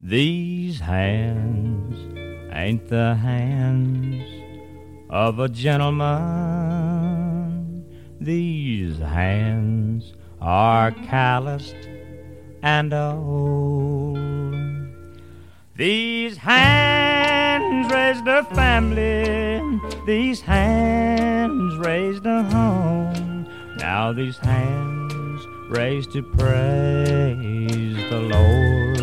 These hands ain't the hands of a gentleman. These hands are calloused and old. These hands raised a family. These hands raised a home. Now these hands raised to praise the Lord.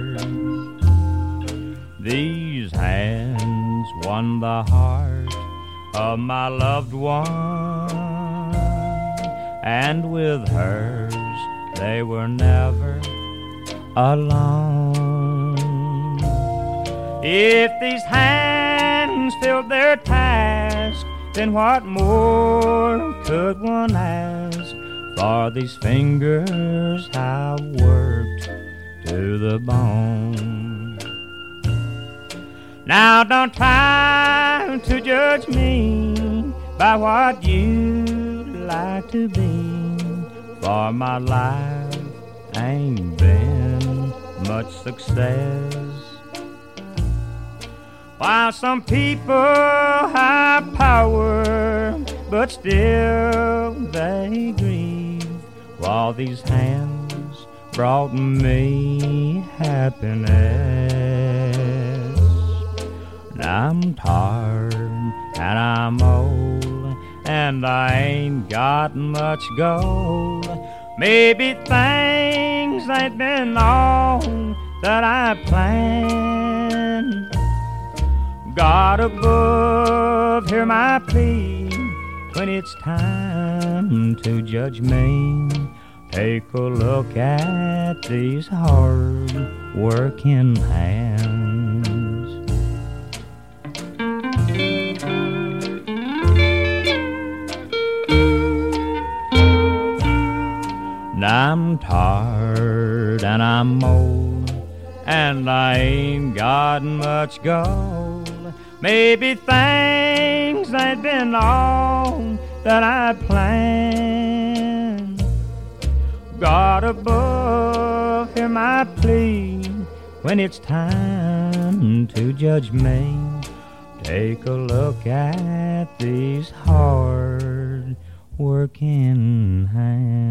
These hands won the heart of my loved one, and with hers they were never alone. If these hands filled their task, then what more could one ask? For these fingers have worked to the bone. Now don't try to judge me by what you'd like to be, for my life ain't been much success. While some people have power, but still they grieve, while these hands brought me happiness. I'm tired and I'm old, and I ain't got much gold. Maybe things ain't been all that I planned. God above, hear my plea when it's time to judge me. Take a look at these hard-working hands. I'm tired and I'm old, and I ain't got much gold. Maybe things ain't been all that I planned. God above, hear my plea when it's time to judge me. Take a look at these hard-working hands.